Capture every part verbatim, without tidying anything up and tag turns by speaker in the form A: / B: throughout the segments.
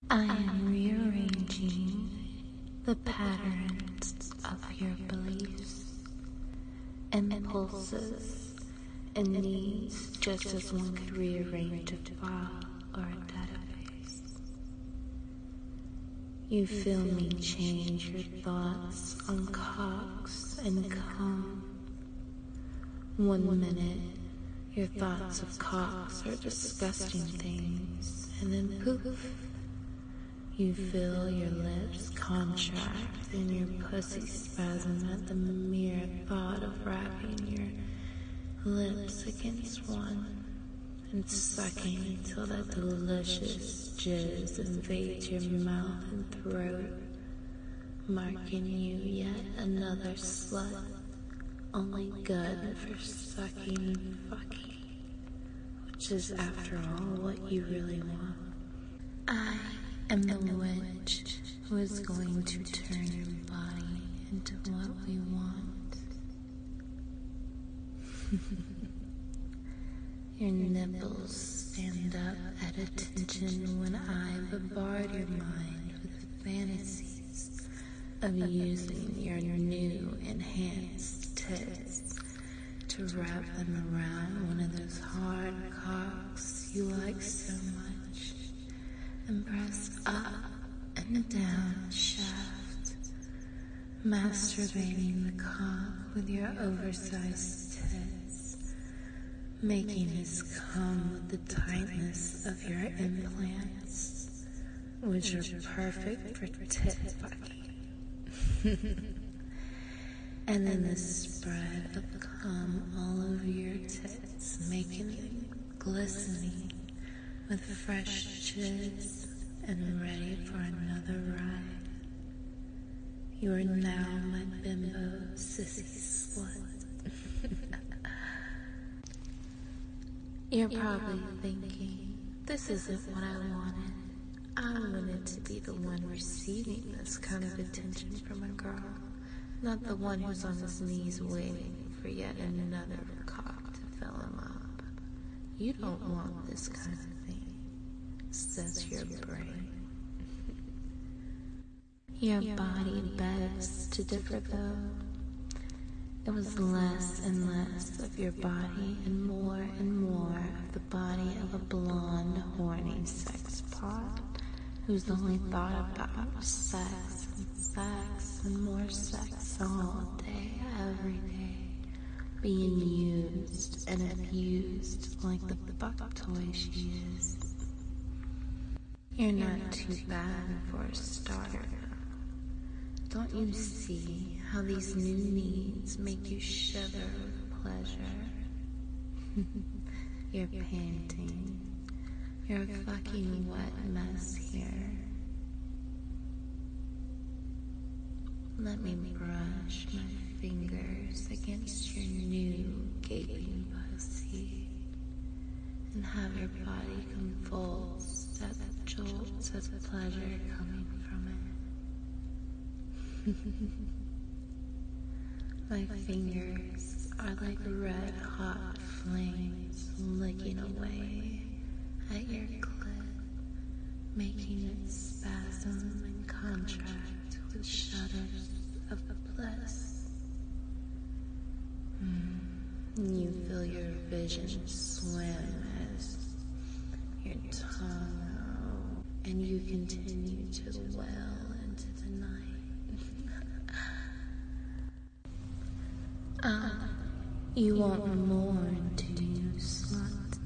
A: I am rearranging the patterns of your beliefs, impulses, and needs just as one could rearrange a file or a database. You feel me change your thoughts on cocks and cum. One minute, your thoughts of cocks are disgusting things, and then poof, you feel your lips contract and your pussy spasm at the mere thought of wrapping your lips against one and sucking till that delicious jizz invades your mouth and throat, marking you yet another slut, only good for sucking and fucking, which is after all what you really want. I am the witch who is going to turn your body into what we want. Your nipples stand up at attention when I bombard your mind with fantasies of using your new enhanced tits to wrap them around one of those hard cocks you like so much and press up and down the shaft, masturbating the cock with your oversized tits, making his come with the tightness of your implants, which are perfect for tit fucking. And then the spread of cum all over your tits, making them glistening with fresh jizz and ready for another ride. You are now my bimbo sissy slut. You're probably thinking, this isn't what I wanted. I wanted to be the one receiving this kind of attention from a girl, not the one who's on his knees waiting for yet another cock to fill him up. You don't want this kind of thing, says your brain. Your body begs to differ though. It was less and less of your body and more and more of the body of a blonde, horny sex pot whose only thought about was sex and sex and more sex all day, every day, being used and abused like the fuck toy she is. You're not too bad for a starter. Don't you see how these new needs make you shiver with pleasure? You're panting. You're a fucking wet mess here. Let me brush my fingers against your new gaping pussy and have your body convulsed at the jolts of pleasure coming from it. My fingers are like red hot flames licking away at your clit, making it spasm and contract with shudders of bliss. Mm. You feel your vision swim as your tongue, oh, and you continue to wail into the night. Ah, you want more, do you, slut?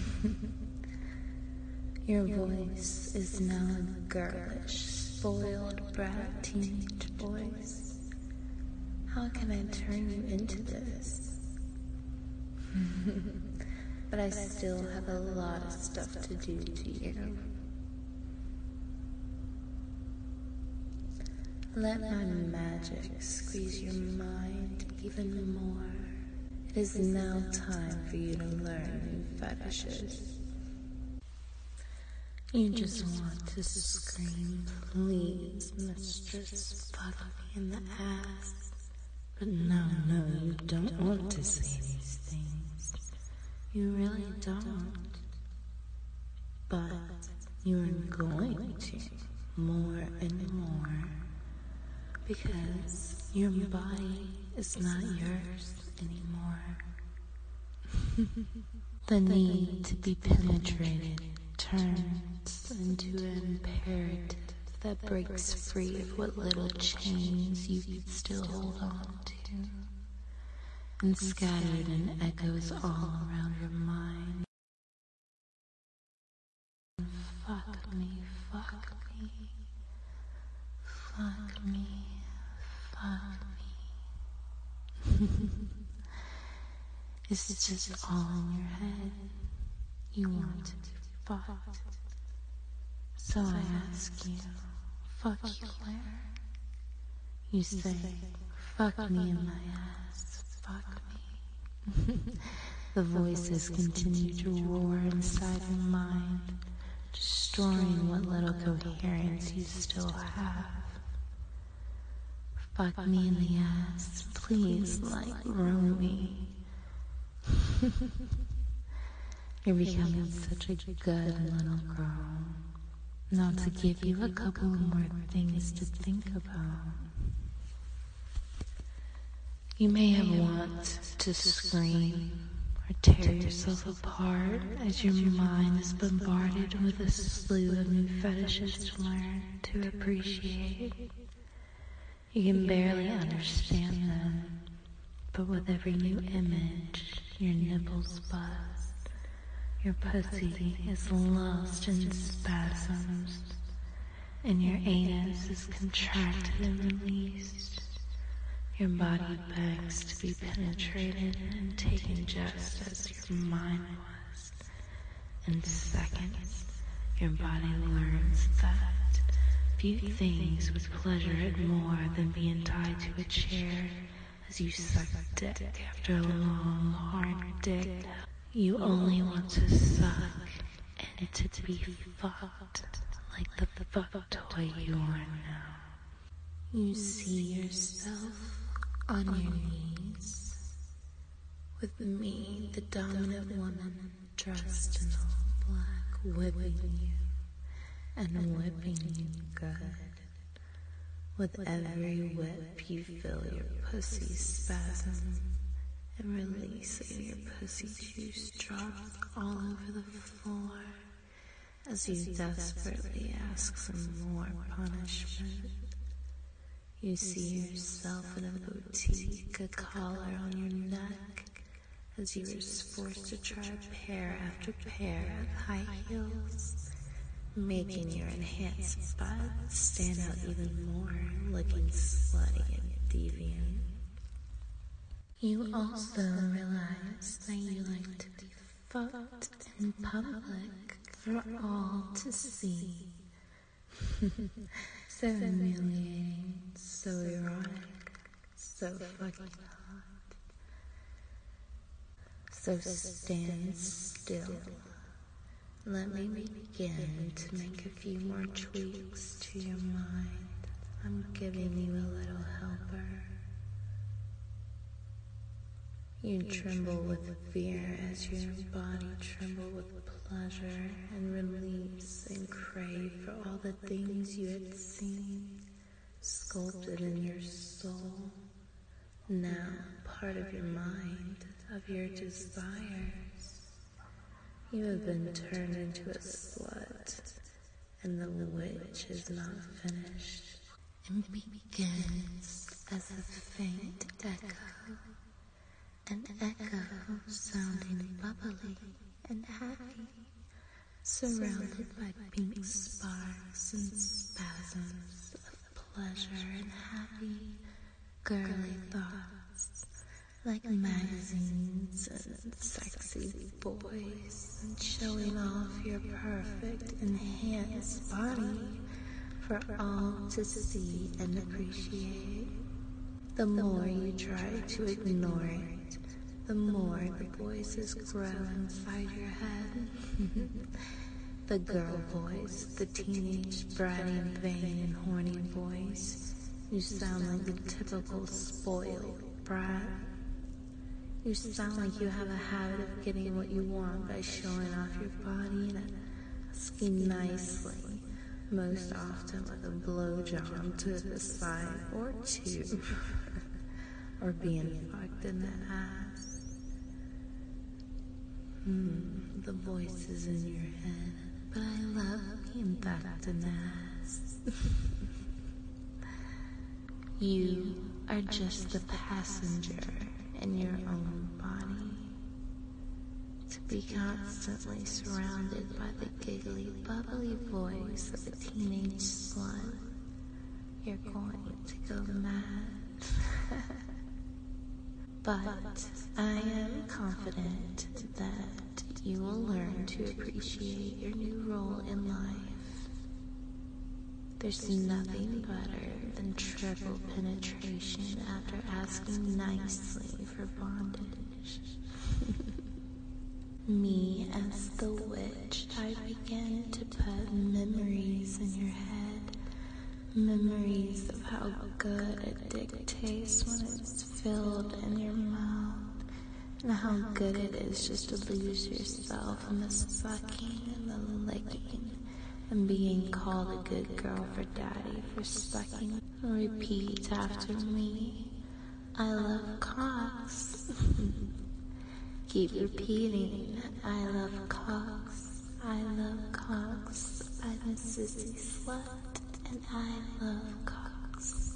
A: Your voice is now a girlish, spoiled brat teenage voice. How can I turn you into this? But I still have a lot of stuff to do to you. Let my magic squeeze your mind even more. It is now time for you to learn new fetishes. You just want to scream, please, mistress, fuck me in the ass. But no, no, you don't want to say these things. You really don't. But You're going to more and more because your body is not yours anymore. The need to be penetrated turns into an imperative that breaks free of what little chains you can still hold on to, and scattered in echoes all around your mind. Fuck me, fuck me, fuck me, fuck me. It's just all in your head. You want to be fucked. So I ask you, fuck you where? You say, fuck me in my ass, fuck me. The voices continue to roar inside your mind, destroying what little coherence you still have. Fuck me in the ass, please, like Romy. You're becoming such a good little girl. Now to give you a couple more things to think about. You may have want to scream or tear yourself apart as your mind is bombarded with a slew of new fetishes to learn to appreciate. You can barely understand them, but with every new image, your nipples buzz. Your pussy is lost in spasms, and your anus is contracted and released. Your body begs to be penetrated and taken just as your mind was. In seconds, your body learns that few things would pleasure it more than being tied to a chair as you suck dick after a long, hard dick. You only want to suck and to be fucked like the fuck toy you are now. You see yourself on your knees with me, the dominant woman, dressed in all black, whipping you and whipping you good. With every whip you feel your pussy spasm and releasing your pussy juice drops all over the floor as you desperately ask for more punishment. You see yourself in a boutique, a collar on your neck, as you are forced to try pair after pair of high heels, making your enhanced butt stand out even more, looking slutty and deviant. You also realize that you like to be fucked in public for all to see. So humiliating, so erotic, so fucking hot. So stand still. Let me begin to make a few more tweaks to your mind. I'm giving you a little helper. You tremble with fear as your body trembles with pleasure and release and crave for all the things you had seen sculpted in your soul, now part of your mind, of your desires. You have been turned into a slut, and the witch is not finished, and begins as a faint echo. An echo sounding bubbly and happy, surrounded by pink sparks and spasms of pleasure and happy, girly thoughts, like magazines and sexy boys, and showing off your perfect, enhanced body for all to see and appreciate. The more you try to ignore it, the more the voices grow inside your head. The girl voice, the teenage, bratty and vain and horny voice. You sound like the typical spoiled brat. You sound like you have a habit of getting what you want by showing off your body in asking nicely, most often with a blowjob to the side or two, or being fucked in the ass. Hmm, the voices in your head, but I love being fucked in the ass. You are just the passenger in your own body, to be constantly surrounded by the giggly, bubbly voice of a teenage slut. You're going to go mad. But I am confident that you will learn to appreciate your new role in life. There's nothing better than triple penetration after asking nicely for bondage. Me as the witch, I begin to put memories in your head. Memories of how good a dick tastes when it's filled in your mouth. And how good it is just to lose yourself in the sucking and the licking. And being called a good girl for daddy for sucking. Repeat after me. I love cocks. Keep repeating. I love cocks. I love cocks. I'm a sissy slut and I love cocks.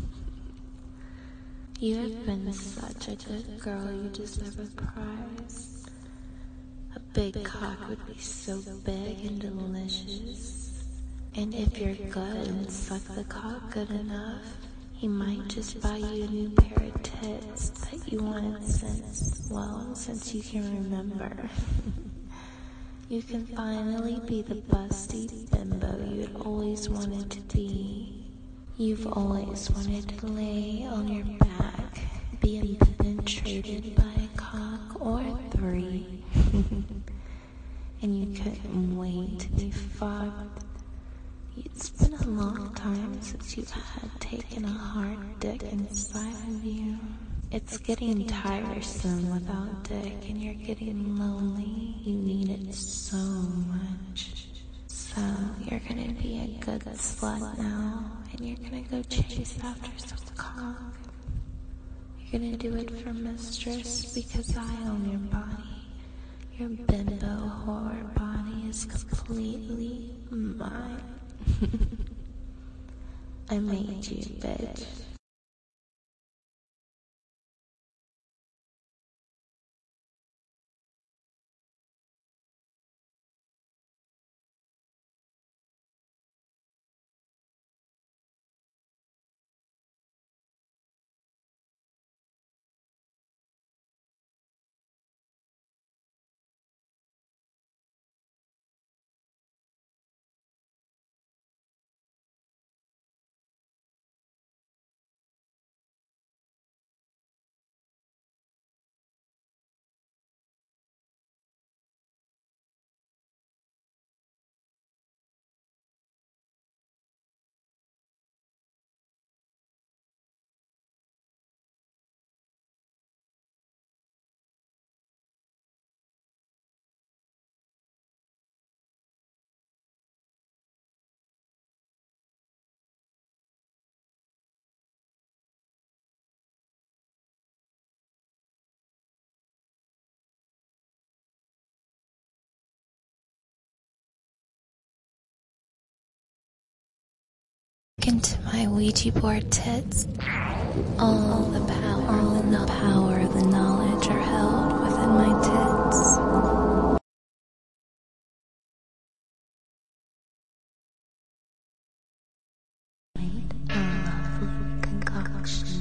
A: You have been such a good girl, you deserve a prize. A big cock would be so big and delicious. And if you're good and suck the cock good enough, he might just buy you a new pair of tits that you wanted since, well, since you can remember. You can finally be the busty bimbo you had always wanted to be. You've always wanted to lay on your back, being penetrated by a cock or three. And you couldn't wait to be fucked. It's been a long time since you've had taken a hard dick inside of you. It's getting tiresome without dick and you're getting lonely. You need it so much. So you're gonna be a good slut now and you're gonna go chase after some cock. You're gonna do it for mistress because I own your body. Your bimbo whore body is completely mine. I made you, bitch. Into my Ouija board tits. All the power, all the power of the knowledge are held within my tits. Made a lovely concoction